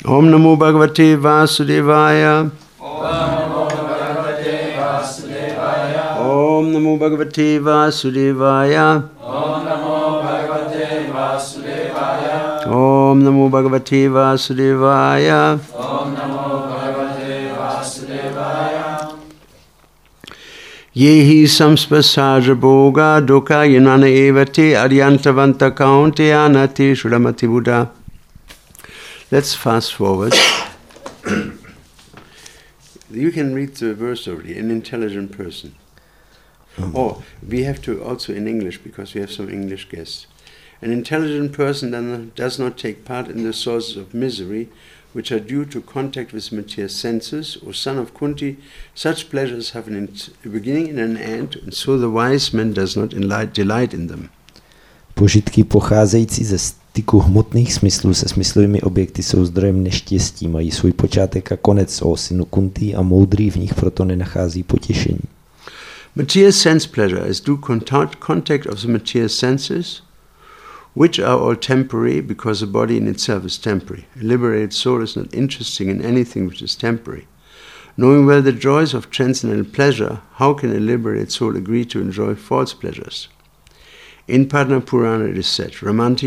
Om Namo Bhagavate Vasudevaya. Om Namo Bhagavate Vasudevaya. Om Namo Bhagavate Vasudevaya. Om Namo Bhagavate Vasudevaya. Om Namo Bhagavate Vasudevaya. Yehi samspasajra bhoga dukkha yanana evate adyantavanta kaunteyanati shuramati Buddha. Let's fast forward. You can read the verse already, an intelligent person. Oh, we have to also in English, because we have some English guests. An intelligent person then does not take part in the sources of misery, which are due to contact with material senses. O son of Kunti, such pleasures have a beginning and an end, and so the wise man does not delight in them. Požitky pocházející ze styku hmotných smyslů se smyslovými objekty jsou zdrojem neštěstí, mají svůj počátek a konec, o synu Kunti, a moudrý v nich proto nenachází potěšení. Material sense pleasure is due contact of the material senses, which are all temporary, because the body in itself is temporary. A liberated soul is not interested in anything which is temporary. Knowing well the joys of transcendental pleasure, how can a liberated soul agree to enjoy false pleasures? In Padma Purana it is said, Ramanti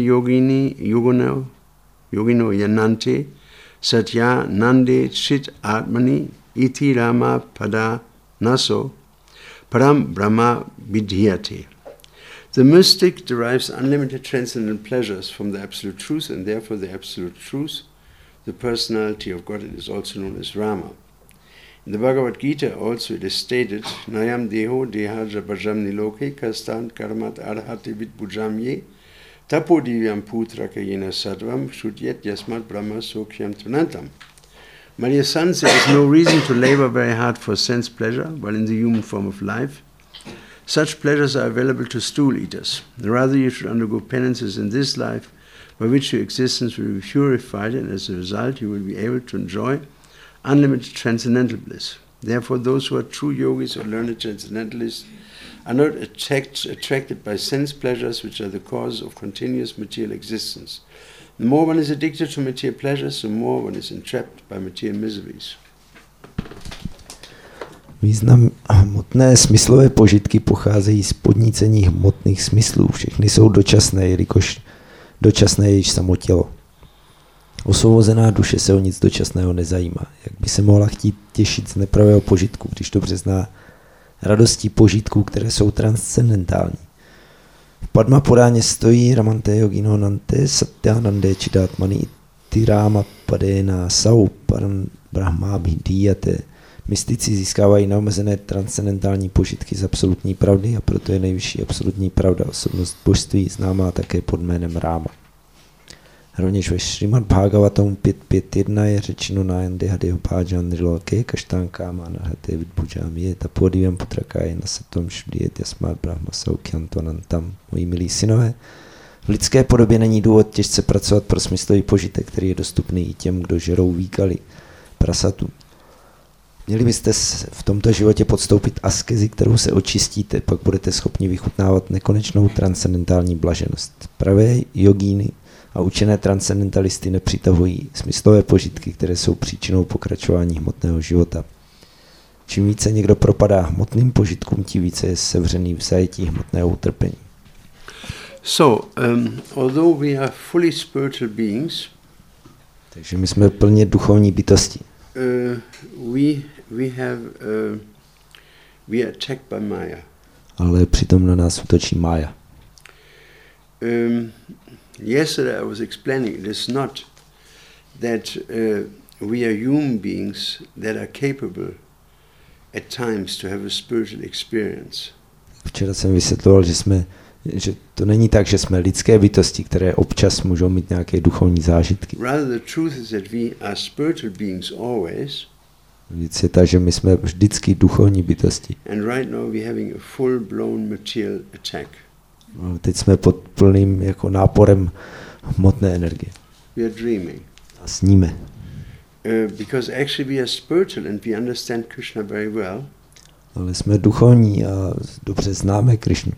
yogino yanante satya nande chit atmani iti rama pada naso param brahma vidhyate. The mystic derives unlimited transcendental pleasures from the Absolute Truth, and therefore the Absolute Truth, the personality of God, is also known as Rama. In the Bhagavad Gita also it is stated, Nayam deho dehaja bhajam niloke kastan karmat arhati vidbhujam ye tapo divyam putraka yena sadvam shudyet yasmat brahma sokhyam tunantam. My dear sons, there is no reason to labor very hard for sense pleasure while in the human form of life. Such pleasures are available to stool eaters. Rather, you should undergo penances in this life, by which your existence will be purified, and as a result you will be able to enjoy unlimited transcendental bliss. Therefore, those who are true yogis or learned transcendentalists are not attracted by sense pleasures, which are the cause of continuous material existence. The more one is addicted to material pleasures, the more one is entrapped by material miseries. Význam hmotné smyslové požitky pocházejí z podnícení hmotných smyslů. Všechny jsou dočasné, jelikož dočasné je již samo tělo. Osvobozená duše se o nic dočasného nezajímá. Jak by se mohla chtít těšit z nepravého požitku, když dobře zná radosti požitků, které jsou transcendentální. V Padma Puráně stojí Ramante yogino nante satyanande chidatmani tirama padena sau param brahma bhidiyate. Mystici získávají neomezené transcendentální požitky z absolutní pravdy, a proto je nejvyšší absolutní pravda, osobnost božství, známá také pod jménem Ráma. Rovněž ve Šrimad Bhagavatam 5.5.1 je řečeno Nájande hadeho pájan nirloke kaštánkáma nahate vidbhujam je tapodivam putrakáje nasatom šudiet jasmát brahma saukyantonantam. Moji milí synové, v lidské podobě není důvod těžce pracovat pro smyslový požitek, který je dostupný i těm, kdo žerou výkaly prasatu. Měli byste v tomto životě podstoupit askezi, kterou se očistíte, pak budete schopni vychutnávat nekonečnou transcendentální blaženost. Pravé jogíny a učené transcendentalisty nepřitahují smyslové požitky, které jsou příčinou pokračování hmotného života. Čím více někdo propadá hmotným požitkům, tím více je sevřený v zajetí hmotného utrpení. So, although we are fully spiritual beings, takže my jsme plně duchovní bytosti. We are attacked by Maya. Ale přitom na nás útočí Maya. Yesterday I was explaining it is not that we are human beings that are capable at times to have a spiritual experience. Včera jsem vysvětloval, že to není tak, že jsme lidské bytosti, které občas můžou mít nějaké duchovní zážitky. Rather the truth is that we are spiritual beings always. Věc je ta, že my jsme vždycky duchovní bytosti. And right now we having a full-blown material attack. Teď jsme pod plným jako náporem hmotné energie. We are dreaming. A sníme. Because actually we are spiritual and we understand Krishna very well. Ale jsme duchovní a dobře známe Krishnu.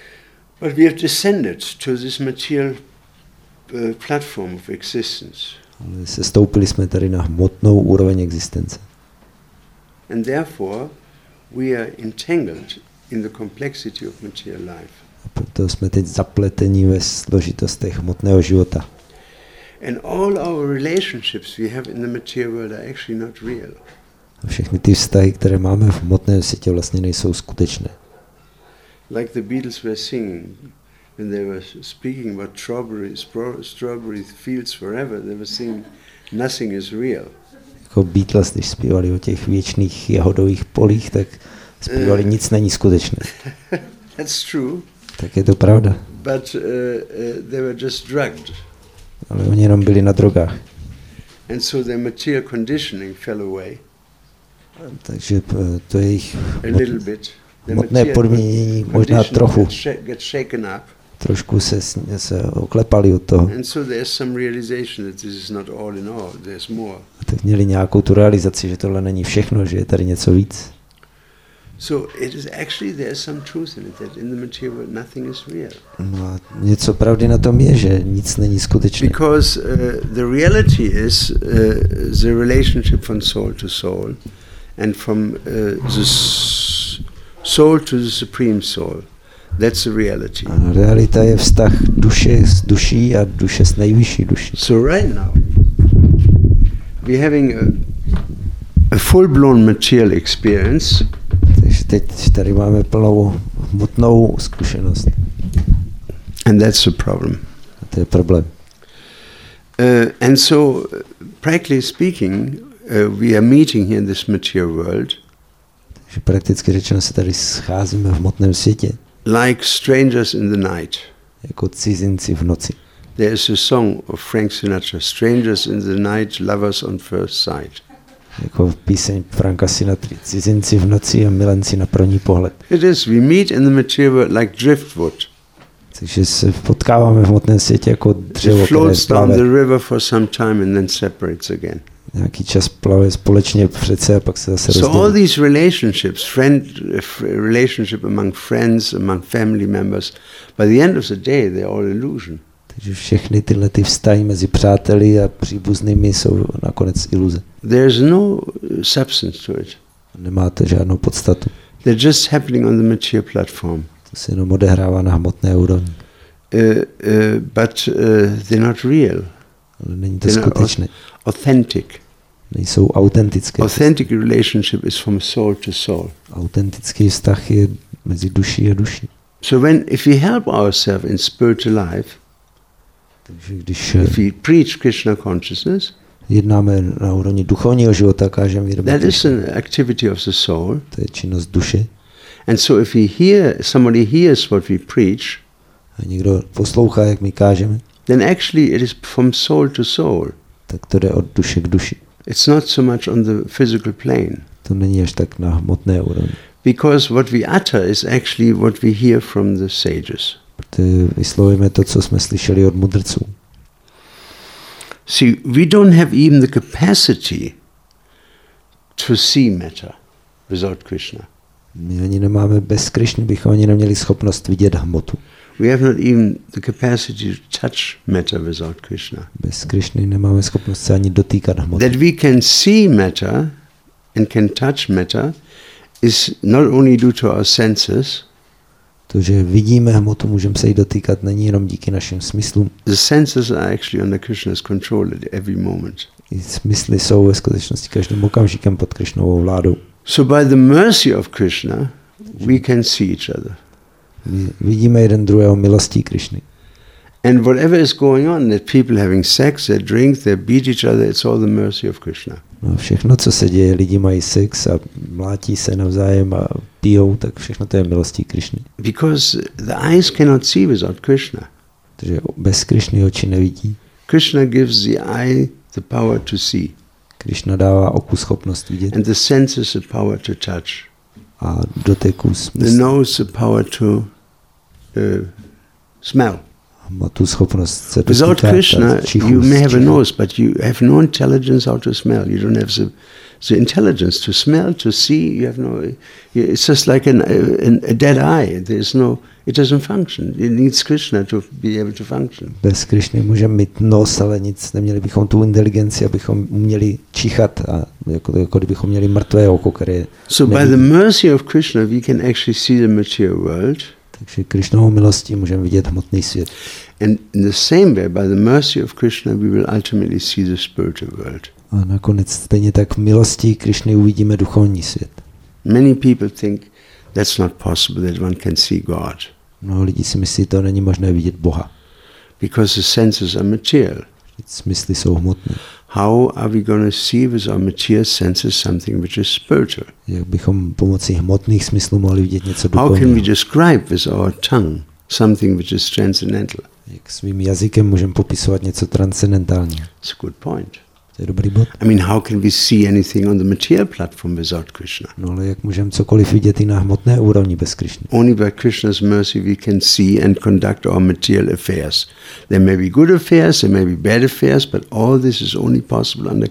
But we have descended to this material platform of existence. Ale sestoupili jsme tady na hmotnou úroveň existence. And therefore, we are entangled in the complexity of material life. A proto jsme teď zapleteni ve složitostech hmotného života. And all our relationships we have in the material world are actually not real. A všechny ty vztahy, které máme v hmotném světě, vlastně nejsou skutečné. Like the Beatles were singing, when they were speaking about strawberry fields forever, they were singing, nothing is real. Jako Beatles, když zpívali o těch věčných jahodových polích, tak zpívali, nic není skutečné. That's true. Tak je to pravda. But they were just drugged. Ale oni jenom byli na drogách. And so their material conditioning fell away. Takže to je jejich hmotné podmínění možná trochu. Get shaken up. Trošku se oklepali od toho. And so there's some realization that this is not all in all, there's more. A tak měli nějakou tu realizaci, že tohle není všechno, že je tady něco víc. So it is actually there's some truth in it that in the material world nothing is real. No a něco pravdy na tom je, že nic není skutečné. Because the reality is the relationship from soul to soul and from the soul to the supreme soul. That's the reality. A realita je vztah duše s duší a duše s nejvyšší duší. So right now we're having a full-blown material experience. Takže teď tady máme plnou hmotnou zkušenost. And that's the problem. A to je problém. And so, practically speaking, we are meeting here in this material world. Takže prakticky řečeno se tady scházíme v hmotném světě. Like strangers in the night. Jako cizinci v noci. There is a song of Frank Sinatra, Strangers in the Night, Lovers on First Sight. Jako píseň Franka Sinatry, cizinci v noci a milenci na první pohled. It is, we meet in the material world like driftwood. Takže se potkáváme v hmotném světě jako dřevo, it které floats down plave. the river for some time and then separates again. Nějaký čas plave společně v řece a pak se zase So all rozdělí. these relationships, relationship among friends, among family members, by the end of the day, they're all illusion. Takže všechny tyhle ty vztahy mezi přáteli a příbuznými jsou nakonec iluze. There's no substance to it. Nemá to žádnou podstatu. They're just happening on the material platform. To se jenom odehrává na hmotné úrovni. But they're not real. Ale není to skutečné. Authentic. Nejsou autentické. Authentic relationship is from soul to soul. Autentický vztah je mezi duší a duší. So if we help ourselves in spiritual life, takže když if we preach Krishna consciousness, jednáme na úrovni duchovního života, kážeme vědomí. That is an activity of the soul. To je činnost duše. And so if somebody hears what we preach, a někdo poslouchá, jak my kážeme, then actually it is from soul to soul. Tak to jde od duše k duši. It's not so much on the physical plane. To není až tak na hmotné úrovni. Because what we utter is actually what we hear from the sages. Protože vyslovujeme to, co jsme slyšeli od mudrců. See, we don't have even the capacity to see matter without Krishna. My ani nemáme, bez Krishny bychom ani neměli schopnost vidět hmotu. We have not even the capacity to touch matter without Krishna. Bez Krishny nemáme schopnost se ani dotýkat hmoty. That we can see matter and can touch matter is not only due to our senses. To, že vidíme hmotu, můžeme se jí dotýkat, není jenom díky našim smyslům. The senses are actually under Krishna's control at every moment. I smysly jsou ve skutečnosti každým okamžikem pod Krishnovou vládou. So by the mercy of Krishna, we can see each other. My vidíme jeden druhého milostí Krishny. And whatever is going on, that people having sex, they drink, they beat each other, it's all the mercy of Krishna. No, všechno, co se děje, lidi mají sex a mlátí se navzájem a pijou, tak všechno to je milostí Krishny. Because the eyes cannot see without Krishna. Takže bez Krishny oči nevidí. Krishna gives the eye the power to see. Krishna dává oku schopnost vidět. And the senses the power to touch. A doteku The nose the power to smell. má tu schopnost se Without dotýkat Krishna, čichu you may z have a čichu. nose, but you have no intelligence how to smell. You don't have the intelligence to smell, to see. You have no. It's just like a dead eye. There's no. It doesn't function. It needs Krishna to be able to function. Bez Krišny můžeme mít nos, ale nic, neměli bychom tu inteligenci, abychom uměli čichat, a jako kdybychom měli mrtvé oko, které So by the mercy of Krishna, we can actually see the material world. Takže Krišnovou milostí můžeme vidět hmotný svět. And in the same way, by the mercy of Krishna, we will ultimately see the spiritual world. A nakonec stejně tak milostí Krišny uvidíme duchovní svět. Many people think that's not possible, that one can see God. Mnoho lidí si myslí, že to není možné vidět Boha. Because the senses are material. Smysly jsou hmotné. How are we going to see with our material senses something which is spiritual? Jak bychom pomocí hmotných smyslů mohli vidět něco How can we duchovního? describe with our tongue something which is transcendental? Jak svým jazykem můžeme popisovat něco transcendentálního? It's a good point. To je dobrý bod. I mean, how can we see anything on the material platform without Krishna? No ale jak můžeme cokoliv vidět i na hmotné úrovni bez Krišny? Only by Krishna's mercy we can see and conduct our material affairs. There may be good affairs, there may be bad affairs, but all this is only possible under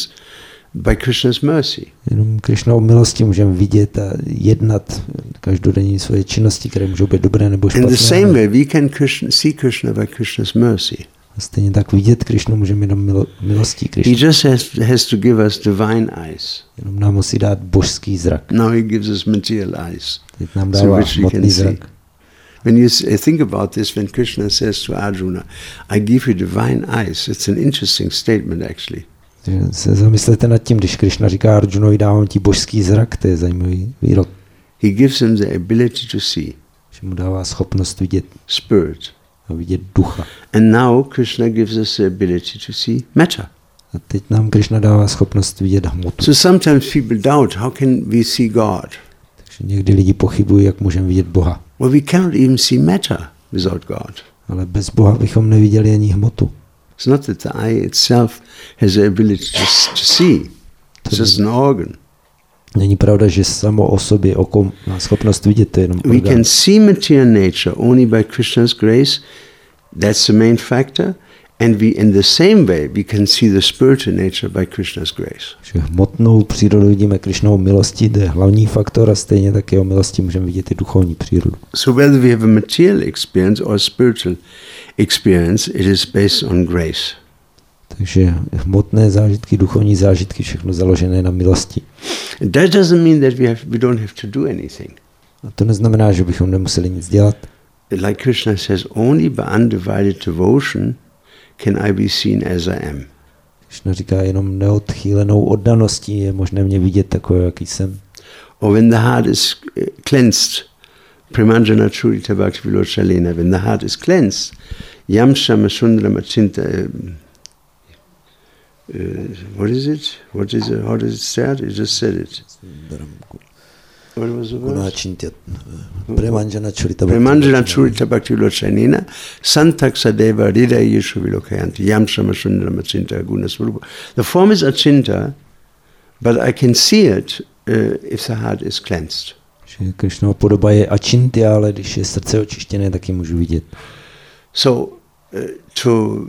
by Krishna's mercy. Jenom Krišnovou milostí můžeme vidět a jednat každodenní svoje činnosti, které můžou být dobré nebo In the špatné. same way, we can see Krishna by Krishna's mercy. A stejně tak vidět Krišnu můžeme jenom milostí He Krišny. just has to give us divine eyes. Jenom nám musí dát božský zrak. Now he gives us material eyes. Teď nám So dává which we hmotný can see. zrak. When you think about this, when Krishna says to Arjuna, I give you divine eyes, it's an interesting statement actually. Takže se zamyslete nad tím, když Krišna říká Arjunovi, dávám ti božský zrak, to je zajímavý výrok. He gives him the ability to see Že mu dává schopnost vidět spirit. a vidět ducha. And now Krishna gives us the ability to see matter. A teď nám Krišna dává schopnost vidět hmotu. So sometimes people doubt, how can we see God? Takže někdy lidi pochybují, jak můžeme vidět Boha. Well, we cannot even see matter without God. Ale bez Boha bychom neviděli ani hmotu. It's not that the eye itself has the ability to see. It's just an organ. Není pravda, že samo o sobě oko má schopnost vidět, to je jenom We orgán. can see material nature only by Krishna's grace. That's the main factor. And we, in the same way, we can see the spiritual nature by Krishna's grace. Že hmotnou přírodu vidíme Krišnovou milostí, to je hlavní faktor, a stejně tak jeho milostí můžeme vidět i duchovní přírodu. So whether we have a material experience or a spiritual experience, it is based on grace. Takže hmotné zážitky, duchovní zážitky, všechno založené na milosti. That doesn't mean that we don't have to do anything. A to neznamená, že bychom nemuseli nic dělat. Like Krishna says, only by undivided devotion can I be seen as I am. Krishna říká, jenom neodchýlenou oddaností je možné mě vidět takové, jaký jsem. Or when the heart is cleansed, Premanjana Churita Bhakti Vilochalena, when the heart is cleansed, Yam Shama Sundram Achinta, what is it? How does it start? You just said it. What was the verse? Premanjana Churita Bhakti Vilochalena, Santak Sadeva Rida Yeshu Vilokayanti, Yam Shama Sundram Achinta Gunasvarupa. The form is Achinta, but I can see it if the heart is cleansed. Že Krišnova podoba je ačintya, ale když je srdce očištěné, tak ji můžu vidět. So to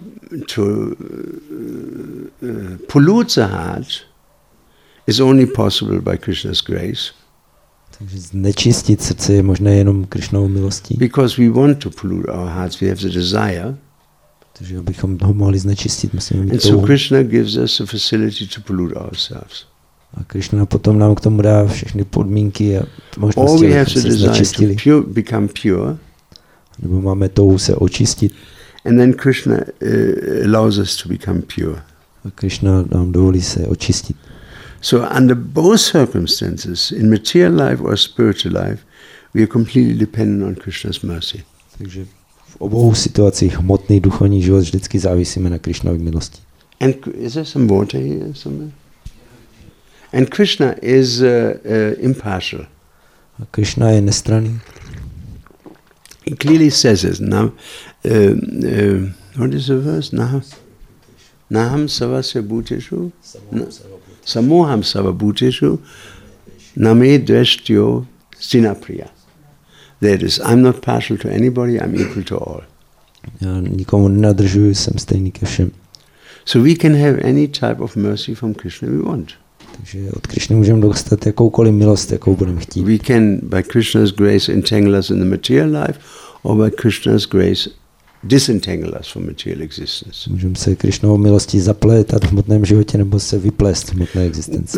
pollute the heart is only possible by Krishna's grace. Takže znečistit srdce je možné jenom Krišnovou milostí. Because we want to pollute our hearts, we have the desire. Takže abychom ho mohli znečistit, musíme mít And so touhu. Krishna gives us a facility to pollute ourselves. A Krišna potom nám k tomu dá všechny podmínky a Or možnosti, we have abychom the se desire znečistili. to become pure. Nebo máme touhu se očistit. And then Krishna allows us to become pure. A Krišna nám dovolí se očistit. So under both circumstances, in material life or spiritual life, we are completely dependent on Krishna's mercy. Takže v obou situacích hmotný duchovní život vždycky závisíme na Krišnově milosti. And is there some water here somewhere? And Krishna is impartial. A Krišna je nestranný. He clearly says this. Now, what is the verse? Naham savasya bhuteshu, samoham sava bhuteshu, name dveshtyo sinapriya. That is, I'm not partial to anybody, I'm equal to all. Já nikomu nenadržuji, jsem stejný ke všem. So we can have any type of mercy from Krishna we want. Takže od Krišny můžeme dostat jakoukoliv milost, jakou budeme chtít. We can, by Krishna's grace, entangle us in the material life, or by Krishna's grace, disentangle us from material existence. Můžeme se Krišnovou milostí zaplétat v hmotném životě nebo se vyplést v hmotné existenci.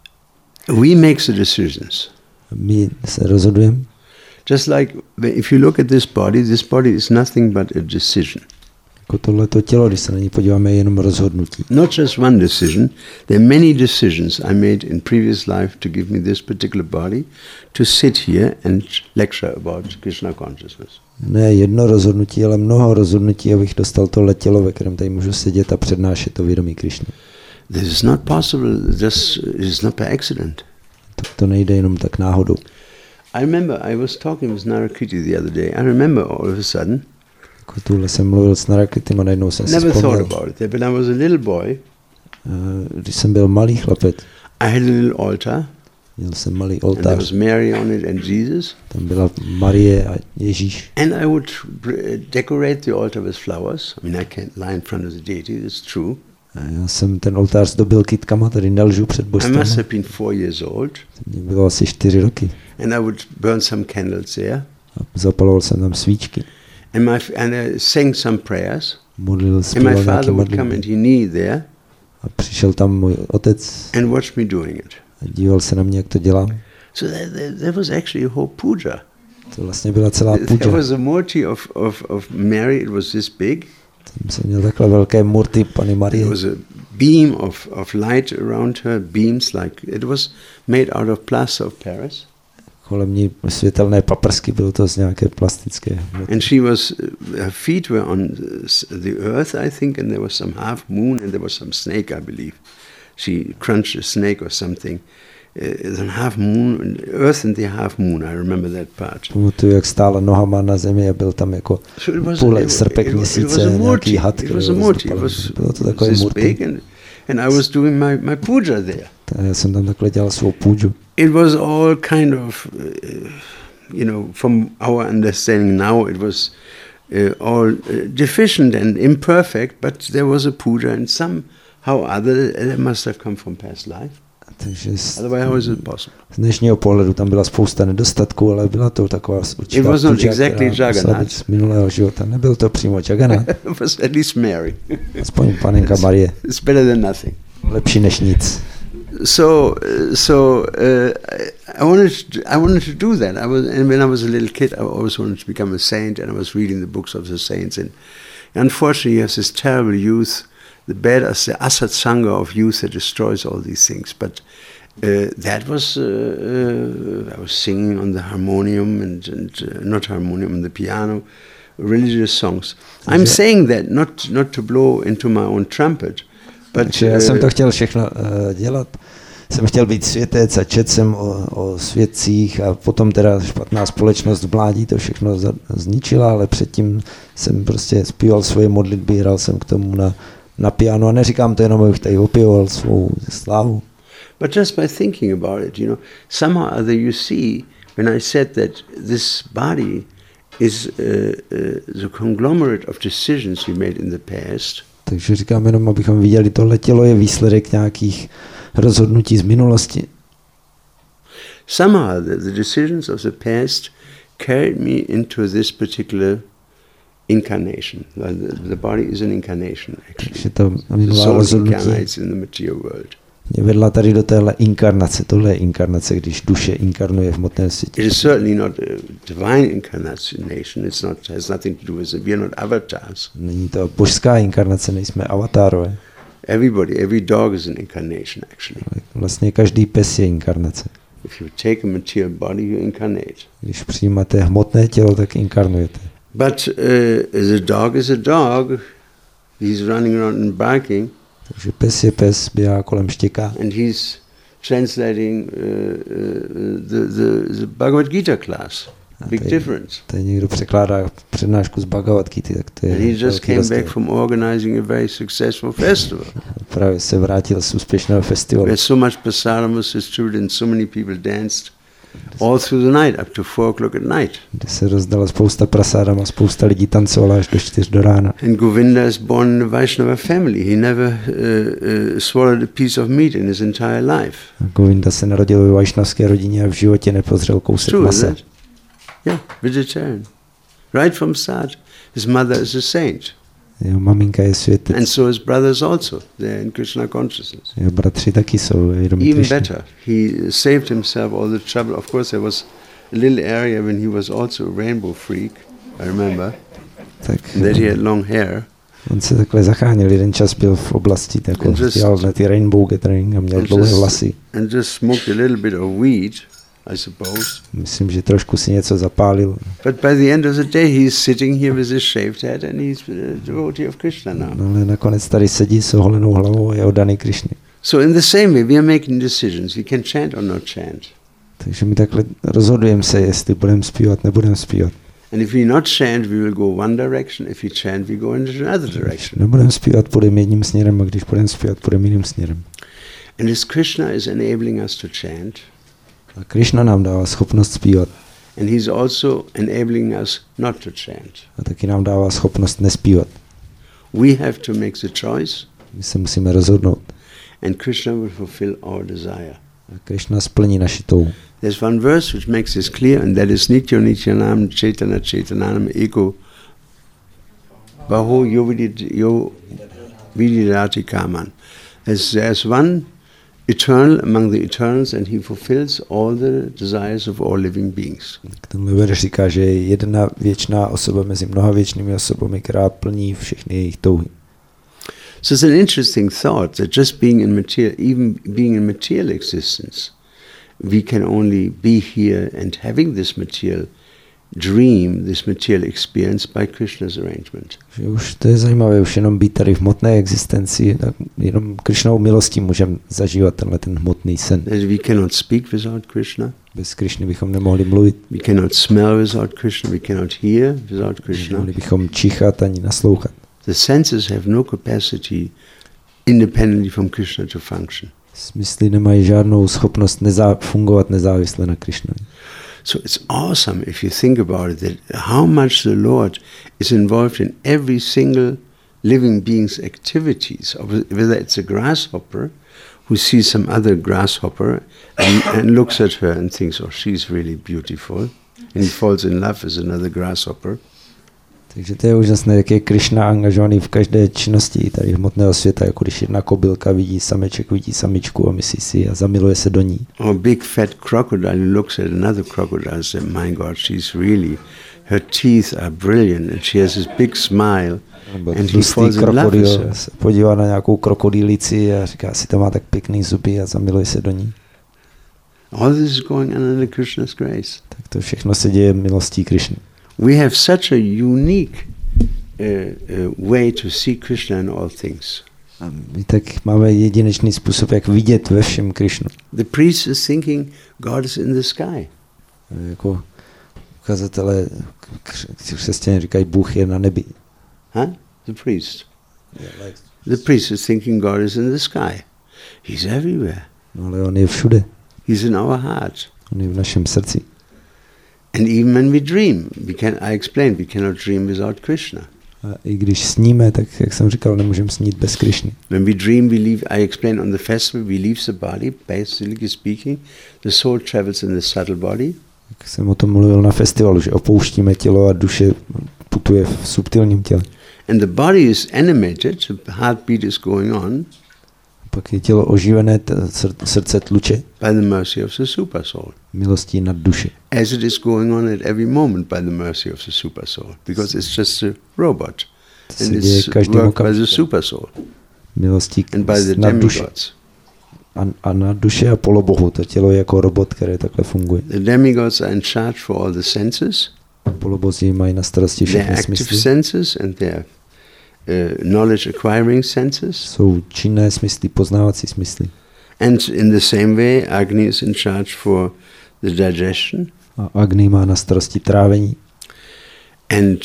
We make the decisions. My se rozhodujeme. Just like if you look at this body is nothing but a decision. Jako tohleto tělo, když se na ní podíváme, je jenom rozhodnutí. Not just one decision. There are many decisions I made in previous life to give me this particular body, to sit here and lecture about Krishna consciousness. Ne jedno rozhodnutí, ale mnoho rozhodnutí, abych dostal tohle tělo, ve kterém tady můžu sedět a přednášet to vědomí Krišny. This is not possible. This is not by accident. To nejde jenom tak náhodou. I remember I was talking with Narakiti the other day. I remember all of a sudden. Jako tuhle jsem mluvil s Narakitim a najednou jsem si Never vzpomněl. thought about it. But I was a little boy. Když jsem byl malý chlapec, I had a little altar. měl jsem malý And there oltář. was Mary on it and Jesus. Tam byla Marie a Ježíš. And I would decorate the altar with flowers. I mean, I can't lie in front of the deity, that's true. A já jsem ten oltář zdobil kytkama, tady nelžu před I božstvem. must have been 4 years old. Mně bylo asi 4 roky. And I would burn some candles there. A zapaloval jsem tam svíčky. And I sang some prayers. Modlil, And my zpíval nějaký father would come modlitby. and he kneel there A přišel tam můj otec and watch me doing it. a díval se na mě, jak to dělám. So there was actually a whole puja. To vlastně byla celá There puja. was a murti of Mary, it was this big. Tam jsem měl takhle velké murty Panny Marie. There was a beam of light around her, beams like, it was made out of plaster of Paris. Kolem ní světelné paprsky, bylo to z nějaké plastické hmoty. And she was, her feet were on the earth, I think, and there was some half moon and there was some snake, I believe. She crunched a snake or something. The half moon, earth and the half moon, I remember that part. Pamatuju, jak stála nohama na zemi a byl tam jako půl srpek měsíce, nějaký had, který byl bylo to takové murty. And I was doing my puja there. Já jsem tam takhle dělal svou půjdu. It was all kind of, from our understanding now, it was all deficient and imperfect, but there was a puja and somehow other, it must have come from past life. Takže Otherwise, how is it possible? z dnešního pohledu tam byla spousta nedostatků, ale byla to taková určitá It was not puja, exactly která musela být Jagannath. z minulého života. Nebyl to přímo Jagannath, It was at least Mary. aspoň panenka Marie. It's better than nothing. Lepší než nic. I wanted to do that. And when I was a little kid, I always wanted to become a saint, and I was reading the books of the saints. And unfortunately, you have this terrible youth, the asat sangha of youth that destroys all these things. But that was I was singing on the harmonium and not harmonium, on the piano, religious songs. I'm saying that not to blow into my own trumpet. Takže já jsem to chtěl všechno dělat. Jsem chtěl být světec a četl jsem o svědcích a potom teda špatná společnost v mládí to všechno zničila, ale předtím jsem prostě zpíval svoje modlitby, hrál jsem k tomu na piano a neříkám to jenom, abych tady opěvoval svou slávu. But just by thinking about it, somehow or other you see, when I said that this body is the conglomerate of decisions we made in the past. Takže říkám jenom, abychom viděli, tohle tělo je výsledek nějakých rozhodnutí z minulosti. Somehow the decisions of the past carried me into this particular incarnation. The body is an incarnation, actually. Takže to The minulá soul rozhodnutí incarnates in the material world. mě vedla tady do téhle inkarnace. Tohle je inkarnace, když duše inkarnuje v hmotném světě. It is certainly not a divine incarnation. Has nothing to do with it. We are not avatars. Není to božská inkarnace, nejsme avatárové. Every dog is an incarnation, actually. Vlastně každý pes je inkarnace. If you take a material body, you incarnate. Když přijímáte hmotné tělo, tak inkarnujete. But the dog is a dog. He's running around and barking. Takže pes je pes, běhá kolem, štěká. And he's translating the Bhagavad Gita class. Big difference. Tady někdo překládá přednášku z Bhagavad Gita, tak to je And he just came back from organizing a very successful festival. Právě se vrátil z úspěšného festivalu. Where so much prasadam was distributed and so many people danced. all through the night, up to 4:00 at night. Kde se rozdala spousta prasádam a spousta lidí tancovala až do 4 do rána. And Govinda is born in a Vaishnava family. He never swallowed a piece of meat in his entire life. Govinda se narodil ve vajšnavské rodině a v životě nepozřel kousek True, masa. isn't it? Yeah, vegetarian. Right from start, his mother is a saint. Jeho maminka je světec. And so his brothers also. They're in Krishna consciousness. Jeho bratři taky jsou vědomí Even Krišny. better, he saved himself all the trouble. Of course, there was a little area when he was also a rainbow freak, I remember, Tak that he had long hair. on se takhle zachránil. Jeden čas byl v oblasti, jako dělal na ty rainbow gathering a měl dlouhé vlasy. And just smoked a little bit of weed, I suppose. Myslím, že trošku si něco zapálil. But by the end of the day, he's sitting here with his shaved head and he's a devotee of Krishna now. No, ale nakonec tady sedí s oholenou hlavou a je oddaný Krišny. So in the same way, we are making decisions. We can chant or not chant. Takže my takhle rozhodujeme se, jestli budeme zpívat, nebudeme zpívat. And if we not chant, we will go one direction. If we chant, we go in another Když direction. nebudeme zpívat, půjdeme jedním směrem a když budeme zpívat, půjdeme jiným směrem. And as Krishna is enabling us to chant, A Krišna nám dává schopnost zpívat and he's also enabling us not to chant. a taky nám dává schopnost nespívat. We have to make the choice, My se musíme rozhodnout and Krishna will fulfill our desire. a Krišna splní naši touhu. There's one verse which makes this clear, and that is Nitya Nityanam Chaitana Chaitanam Eko Baho Yo Vididati Kaman. There's one eternal among the eternals, and he fulfills all the desires of all living beings. Tenhle verš říká, že je jedna věčná osoba mezi mnoha věčnými osobami, která plní všechny jejich touhy. So it's an interesting thought that just being in material, even being in material existence, we can only be here and having this material dream, this material experience by Krishna's arrangement. Že už to je zajímavé, už jenom být tady v hmotné existenci, tak jenom Krišnou milostí můžeme zažívat tenhle ten hmotný sen. That we cannot speak without Krishna, Bez Krišny bychom nemohli mluvit, we cannot smell without Krishna, we cannot hear without Krishna. nemohli bychom čichat ani naslouchat. The senses have no capacity independently from Krishna to function. Smysly nemají žádnou schopnost fungovat nezávisle na Krišnovi. So it's awesome if you think about it, that how much the Lord is involved in every single living being's activities, whether it's a grasshopper who sees some other grasshopper and looks at her and thinks, oh, she's really beautiful, and he falls in love with another grasshopper. Takže to je úžasné, jak je Krišna angažovaný v každé činnosti tady hmotného světa, jako když jedna kobylka vidí sameček, vidí samičku a myslí si a zamiluje se do ní. Or a big fat crocodile looks at another crocodile and says, my God, she's really, her teeth are brilliant and she has this big smile. And he falls in love with her. Se podívá na nějakou krokodýlici a říká si, to má tak pěkný zuby a zamiluje se do ní. All this is going on under Krishna's grace. Tak to všechno se děje milostí Krišny. We have such a unique way to see Krishna in all things. A my tak máme jedinečný způsob, jak vidět ve všem Krišnu. The priest is thinking God is in the sky. Jako ukazatelé křesťané říkají, Bůh je na nebi. Huh? The priest. The priest is thinking God is in the sky. He's everywhere. No ale on je všude. He's in our heart. On je v našem srdci. And even when we dream, I explained, we cannot dream without Krishna. A i když sníme, tak jak jsem říkal, nemůžeme snít bez Krišny. When we dream, I explained on the festival, we leave the body, basically speaking, the soul travels in the subtle body. Jak jsem o tom mluvil na festivalu, že opouštíme tělo a duše putuje v subtilním těle. And the body is animated, the heartbeat is going on. Pak je tělo oživené, srdce tluče. By the mercy of the super soul. Milostí nad duši. As it is going on at every moment by the mercy of the super soul. Because it's just a robot. And it's worked by the super soul. Milostí and by the nad duši. demigods. A na duši a polobohu. To tělo je jako robot, který takhle funguje. The demigods are in charge for all the senses. Polobozi mají na starosti Their všechny active smysly. senses and their knowledge acquiring senses. Jsou činné smysly, poznávací smysly. And in the same way, Agni is in charge for the digestion. A Agni má na starosti trávení. And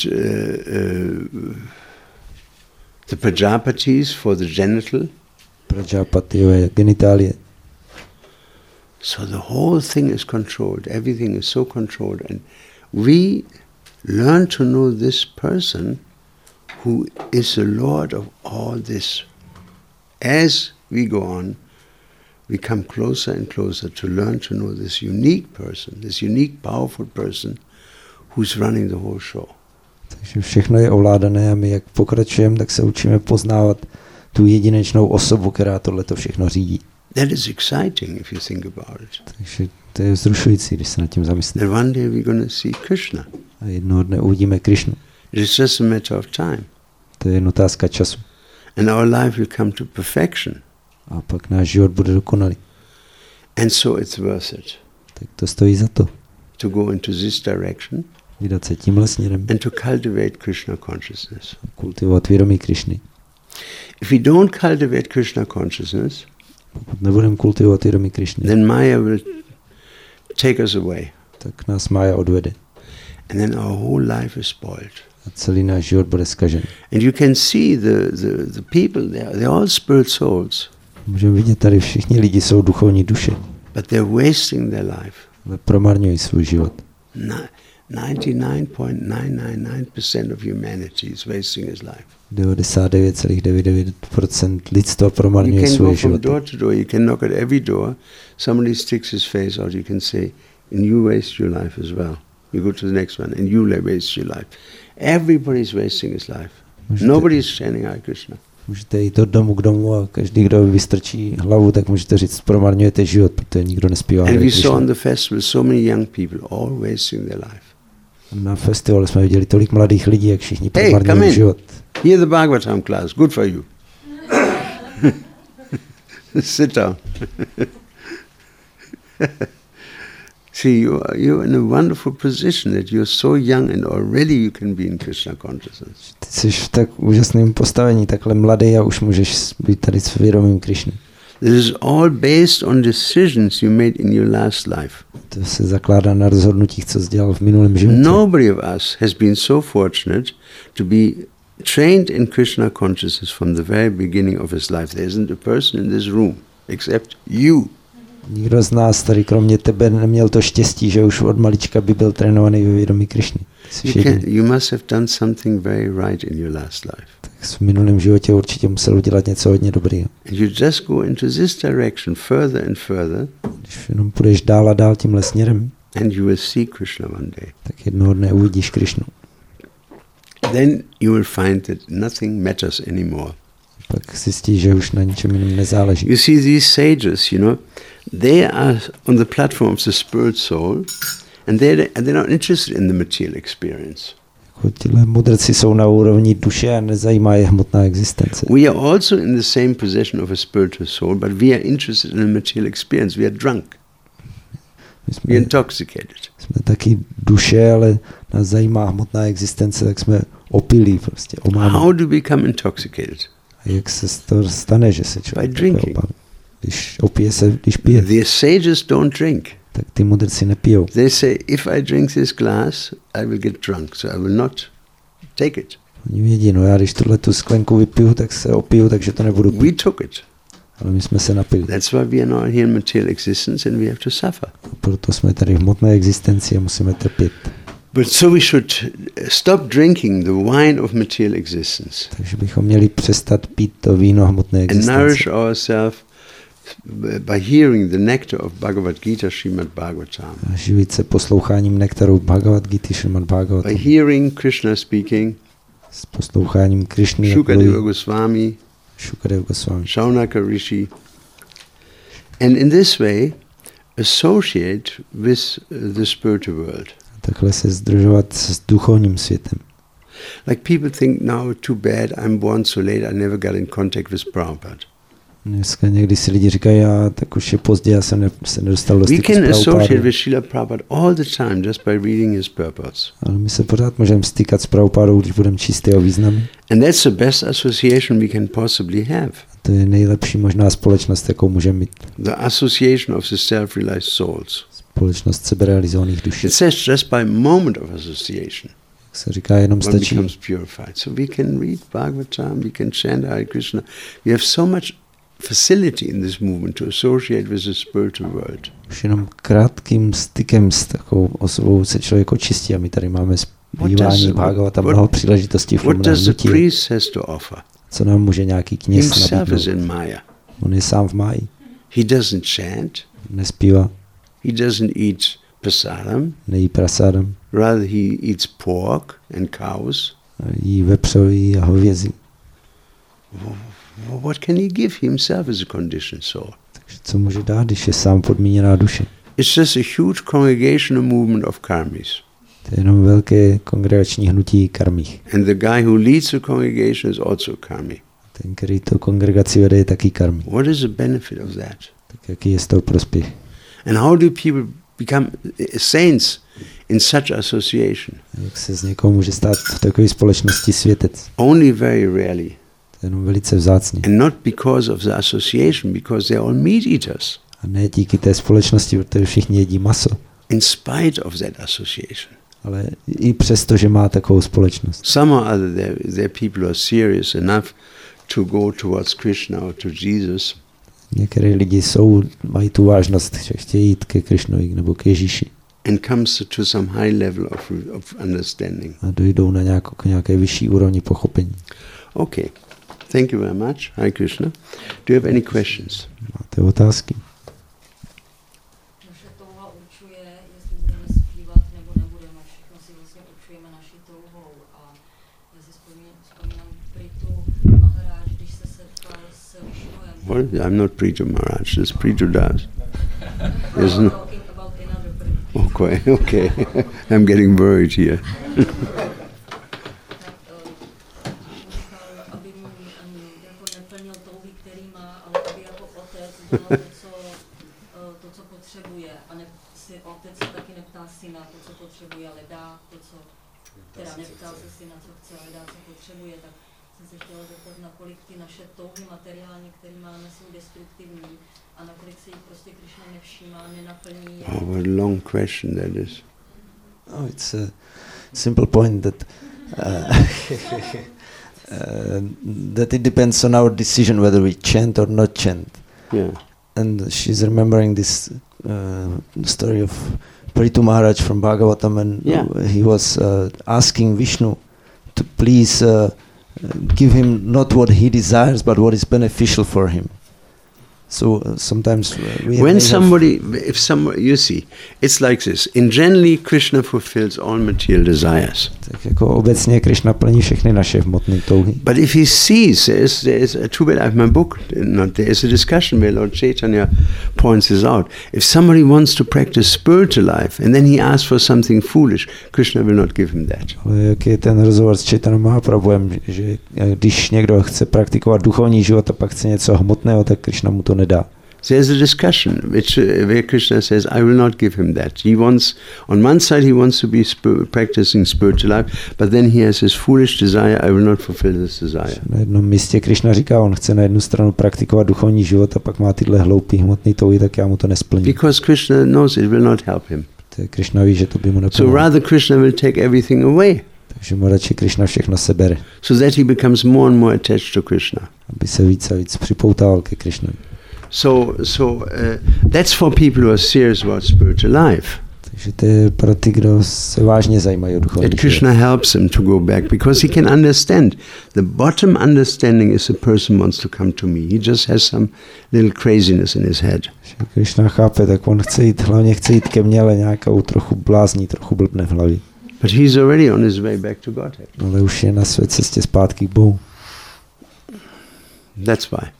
the Prajapatis for the genital. Prajapatiové genitálie. So the whole thing is controlled. Everything is so controlled. And we learn to know this person who is the Lord of all this. As we go on, we come closer and closer to learn to know this unique person, this unique, powerful person who's running the whole show. Takže všechno je ovládané a my jak pokračujeme, tak se učíme poznávat tu jedinečnou osobu, která tohleto všechno řídí. That is exciting if you think about it. Takže to je vzrušující, když se nad tím zamyslíme. That one day we're going to see Krishna. A jednoho dne uvidíme Krišnu. It's just a matter of time. To je jen otázka času. And our life will come to perfection. A pak náš život bude dokonalý. And so it's worth it. Tak to stojí za to. To go into this direction. Vydat se tímhle směrem. And to cultivate Krishna consciousness. Kultivovat vědomí Krišny. If we don't cultivate Krishna consciousness, pokud nebudeme kultivovat vědomí Krišny, then Maya will take us away. Tak nás Maya odvede. And then our whole life is spoiled. A celý náš život bude zkažen. And you can see the people, they're all spirit souls. Můžeme vidět, tady všichni lidi jsou duchovní duše. But they're wasting their life. Ale promarňují svůj život. 99.999% of humanity is wasting his life. 99,99% lidstva promarňuje svůj život. You can go from door to door, you can knock at every door, somebody sticks his face out, you can say, and you waste your life as well. You go to the next one, and you waste your life. Everybody's wasting his life. Nobody's chanting Hare Krishna. Můžete jít od domu k domu a každý, kdo vystrčí hlavu, tak můžete říct, promarňujete život, protože nikdo nespívá Hare Krishna. And we saw Krishna. on the festival so many young people all wasting their life. Na festivalu jsme viděli tolik mladých lidí, jak všichni promarňují život. Hear the Bhagavatam class. Good for you. Sit down. See, you're in a wonderful position that you're so young and already you can be in Krishna consciousness. Ty jsi v tak úžasném postavení, takhle mladý a už můžeš být tady s vědomím Krišny. This is all based on decisions you made in your last life. To se zakládá na rozhodnutích, co jsi dělal v minulém životě. Nobody of us has been so fortunate to be trained in Krishna consciousness from the very beginning of his life. There isn't a person in this room except you. Nikdo z nás tady kromě tebe neměl to štěstí, že už od malička by byl trénovaný ve vědomí Krišny. You must have done something very right in your last life. Tak v minulém životě určitě musel udělat něco hodně dobrého. And you just go into this direction further and further. Když jenom půjdeš dál a dál tímhle směrem, and you will see Krishna one day. Tak jednoho dne uvidíš Krišnu. Then you will find that nothing matters anymore. Pak zjistíš, že už na ničem jiném nezáleží. You see these sages, you know, they are on the platform of the spirit soul, and they're not interested in the material experience. Tihle mudrci jsou na úrovni duše a nezajímá je hmotná existence. We are also in the same position of a spiritual soul, but we are interested in the material experience. We are drunk. We are intoxicated. Jsme taky duše, ale nás zajímá hmotná existence, tak jsme opilí prostě, omámí. How do we become intoxicated? A jak se to stane, že se člověk opálí? Když opije se, když pije. The sages don't drink. Tak ty mudrci nepijou. They say, if I drink this glass, I will get drunk, so I will not take it. Oni vědí, no já když tu sklenku vypiju, tak se opiju, takže to nebudu pít. We took it. Ale my jsme se napili. That's why we are not here in material existence and we have to suffer. Proto jsme tady v hmotné existenci a musíme trpět. But so we should stop drinking the wine of material existence. Takže bychom měli přestat pít to víno hmotné existence. And nourish ourselves by hearing the nectar of Bhagavad Gita, Srimad Bhagavatam. A živit se posloucháním nektaru Bhagavad Gita, Srimad Bhagavatam. By hearing Krishna speaking. S posloucháním Krishny, Shukadeva Goswami. Shukadeva Goswami. Shaunaka Rishi. And in this way associate with the spiritual world. Takhle se združovat s duchovním světem. Like people think now, too bad, I'm born so late, I never got in contact with Prabhupada. Dneska někdy si lidi říkají, tak už je pozdě, já jsem se nedostal do styku s Prabhupádou. We can associate with Prabhupádou. Srila Prabhupada all the time just by reading his purports. Ale my se pořád můžeme stýkat s Prabhupádou, když budeme číst jeho významy. And that's the best association we can possibly have. To je nejlepší možná společnost, jakou můžeme mít. The association of the self-realized souls. Společnost seberealizovaných duší. It says just by moment of association. Jak se říká, jenom One stačí. becomes purified. So we can read Bhagavatam, we can chant Hare Krishna. We have so much facility in this movement to associate with the spiritual world. Už jenom krátkým stykem s takovou osobou se člověk očistí a my tady máme zpívání Bhagavata mnoho příležitostí v What does the hnutí. priest has to offer? Co nám může nějaký kněz Himself is nabídnout? in Maya. On je sám v máji, He doesn't chant. nespívá, He doesn't eat prasadam. nejí prasádem, Rather, he eats pork and cows. jí vepřový a hovězí. What can he give himself as a conditioned soul? Takže co může dát, když je sám podmíněná duše? It's just a huge congregational movement of karmis. To je jenom velké kongregační hnutí karmích. And the guy who leads the congregation is also karmi. Ten, který to kongregaci vede, je taky karmí. What is the benefit of that? Tak jaký je z toho prospěch? And how do people become saints in such association? Jak se z někoho může stát v takové společnosti světec? Only very rarely. To je jenom velice vzácně. And not because of the association, because they're all meat eaters. A ne díky té společnosti, protože všichni jedí maso. In spite of that association. Ale i přesto, že má takovou společnost. Some or other, their people are serious enough to go towards Krishna or to Jesus. Některé lidi mají tu vážnost, že chtějí jít ke Krišnovi nebo k Ježíši. And comes to some high level of understanding. A dojdou na nějaké vyšší úrovni pochopení. Okay. Thank you very much. Hare Krishna. Do you have any questions? Máte otázky? Naše touha určuje, jestli budeme zpívat nebo nebudeme. Všechno si vlastně určujeme naší touhou. A já si vzpomínám Pritu Maharaj, když se setkal s Vishnuem. Well, I'm not Prita Maharaj. This Prita Das. There's no. Talking about another Pritu. Okay, okay. I'm getting worried here. Aby mu jako neplnil touhy, který má, ale aby jako otec dělal to, co potřebuje. A si otec se taky neptá syna to, co potřebuje, ale dá to, co teda neptá se syna, co chce, ale dá, co potřebuje. Tak jsem se chtěla zeptat, nakolik ty naše touhy materiální, které máme, jsou destruktivní a nakolik se jich prostě Krishna nevšímá, nenaplní. Oh, what a long question that is. Oh, it's a simple point that that it depends on our decision whether we chant or not chant. Yeah. And she's remembering this story of Prithu Maharaj from Bhagavatam, and he was asking Vishnu to please give him not what he desires, but what is beneficial for him. So sometimes if somebody, you see, it's like this. In generally, Krishna fulfills all material desires. Tak jako obecně Krishna plní všechny naše hmotné touhy. But if he sees, there is too bad I have my book. There is a discussion where Lord Chaitanya points this out. If somebody wants to practice spiritual life and then he asks for something foolish, Krishna will not give him that. Ale jak je ten rozhovor s Chaitanya Mahaprabhuem, že když někdo chce praktikovat duchovní život a pak chce něco hmotného, tak Krishna mu to nedá. There's a discussion where Krishna says, I will not give him that. He wants, on one side he wants to be practicing spiritual life, but then he has his foolish desire, I will not fulfill this desire. Na jednom místě Krishna říká, on chce na jednu stranu praktikovat duchovní život a pak má tyhle hloupý hmotný touhy, tak já mu to nesplním. Because Krishna knows it will not help him. Krishna ví, že to by mu nepomohlo. So rather Krishna will take everything away. Takže mu radši Krishna všechno sebere. So that he becomes more and more attached to Krishna. Aby se víc a víc připoutával ke Krishnovi. So that's for people who are serious about spiritual life. Takže to je pro ty, kdo se vážně zajímají o duchovní život. Krishna helps him to go back because he can understand. The bottom understanding is a person wants to come to me. He just has some little craziness in his head. Krishna chápe, tak on hlavně chce jít ke mně, ale nějakou trochu blázní, trochu blbne v hlavě. But he's already on his way back to Godhead. Ale už je na své cestě zpátky k Bohu. That's why.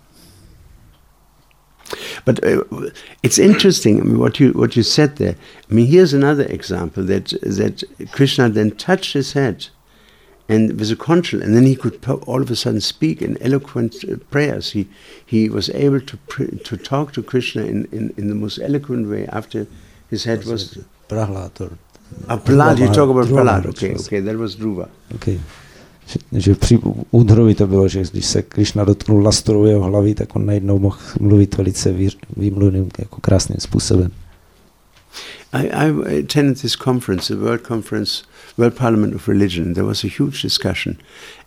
But it's interesting what you said there. I mean, here's another example that Krishna then touched his head, and with a control, and then he could all of a sudden speak in eloquent prayers. He was able to talk to Krishna in the most eloquent way after his head was. Prahlad. Prahlad. You talk about Prahlad. Okay, that was Dhruva. Okay. Že u Dhruvi to bylo, že když se Krishna dotknul lastoru jeho hlavy, tak on najednou mohl mluvit velice výmluvným, jako krásným způsobem. I attended this conference, the World Parliament of Religion. There was a huge discussion, and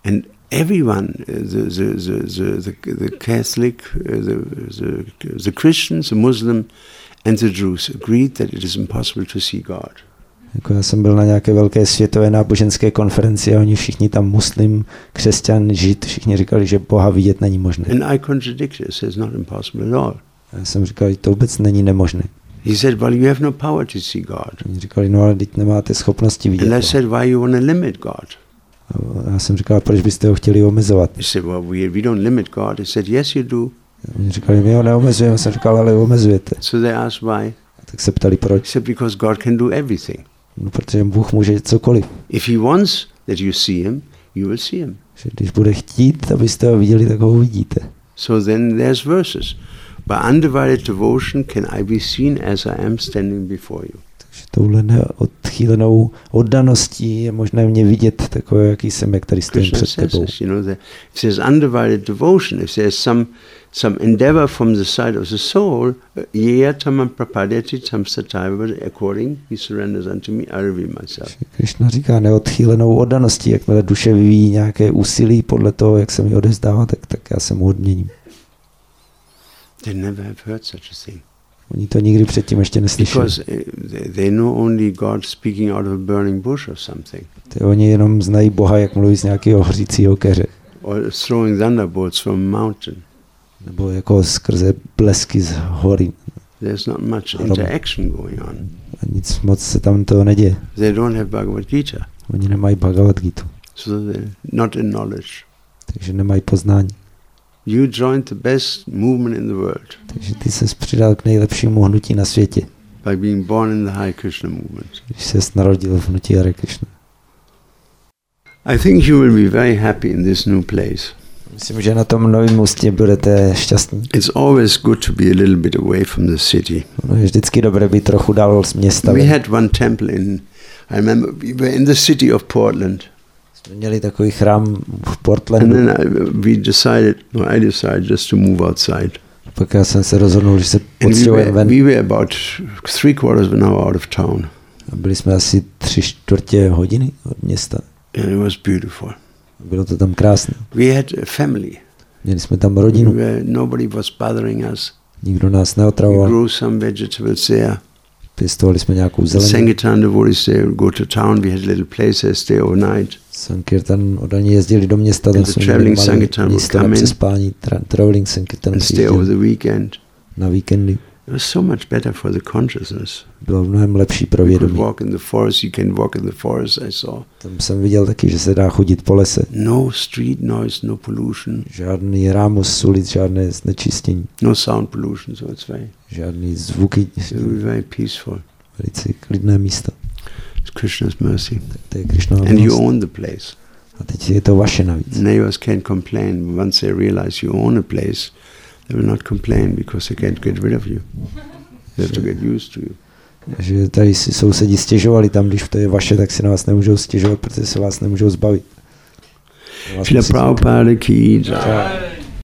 everyone, the Catholic, the Christians, the Muslim, and the Jews agreed that it is impossible to see God. Jako já jsem byl na nějaké velké světové náboženské konferenci a oni všichni tam muslim, křesťan, žid, všichni říkali, že Boha vidět není možné. And I contradicted. I said it's not impossible at all. A já jsem říkal, že to vůbec není nemožné. He said, well, you have no power to see God. Oni říkali, no ale teď nemáte schopnosti vidět. And I said, why you want to limit God? A já jsem říkal, proč byste ho chtěli omezovat? He said, well, we don't limit God. He said, yes, you do. Oni říkali, my ho neomezujeme. Jsem říkal, ale omezujete. So they asked why. A tak se ptali, He proč? said, because God can do everything. No, protože Bůh může cokoliv. If he wants that you see him, you will see him. Že když bude chtít, abyste ho viděli, tak ho uvidíte. So then there's verses. By undivided devotion can I be seen as I am standing before you. Takže touhle neodchýlenou oddaností je možné mě vidět takové, jaký jsem, jak tady stojím Krishna před says tebou. this, if there's undivided devotion, if there's some endeavor from the side of the soul, tam prapadyati tam sataiva, according he surrenders unto me, I reveal myself. Krishna říká neodchýlenou oddaností, jakmile duše vyvíjí nějaké úsilí podle toho, jak se mi odezdává, tak já se mu odměním. They never have heard such a thing. Oni to nikdy předtím ještě neslyšeli. Because they know only God speaking out of a burning bush or something. Oni jenom znají Boha, jak mluví z nějakého hořícího keře. Or throwing thunderbolts from a mountain. Nebo jako skrze blesky z hory. There's not much interaction going on. A nic moc se tam toho neděje. They don't have Bhagavad Gita. Oni nemají Bhagavad Gitu. So they're not in knowledge. Takže nemají poznání. You joined the best movement in the world. Takže ty ses přidal k nejlepšímu hnutí na světě. By being born in the Hare Krishna movement. Když ses narodil v hnutí Hare Krishna. I think you will be very happy in this new place. Myslím, že na tom novém místě budete šťastní. It's always good to be a little bit away from the city. No, je vždycky dobré být trochu dál z města. We had one temple I remember we were in the city of Portland. Jsme měli takový chrám v And Portlandu. then I decided just to move outside. Pak já jsem se rozhodnul, že se And odstěhujeme ven. we were about 3/4 of an hour out of town. A byli jsme asi 3/4 hodiny od města. And it was beautiful. Bylo to tam krásné. We had a family. Měli jsme tam rodinu. Nobody was bothering us. Nikdo nás We neotravoval. grew some vegetables there. Pěstovali jsme nějakou The zelení. Sankirtan devotees, they would go to town. We had little places, stay overnight. Sankirtan oddaní jezdili do města, tam And the jsme měli traveling malé Sankirtan would místo na come in přespání. Traveling Sankirtan and stay over přijížděl the weekend. na víkendy. It was so much better for the consciousness. Bylo mnohem lepší pro You could vědomí. walk in the forest. You can walk in the forest, I saw. Tam jsem viděl taky, že se dá chodit po lese. No street noise, no pollution, Žádný rámus z ulic, žádné znečištění, no sound pollution, so it's žádný zvuky, very peaceful. velice klidné místa. It's Krishna's mercy. To je Krishnova And you milost. own the place. A teď je to vaše navíc. Neighbors can't complain. Once they realize you own a place, they will not complain because they can't get rid of you. They have to get used to you. Že tady si sousedi stěžovali tam, když to je vaše, tak si na vás nemůžou stěžovat, protože se vás nemůžou zbavit. Srila Prabhupada ki jai.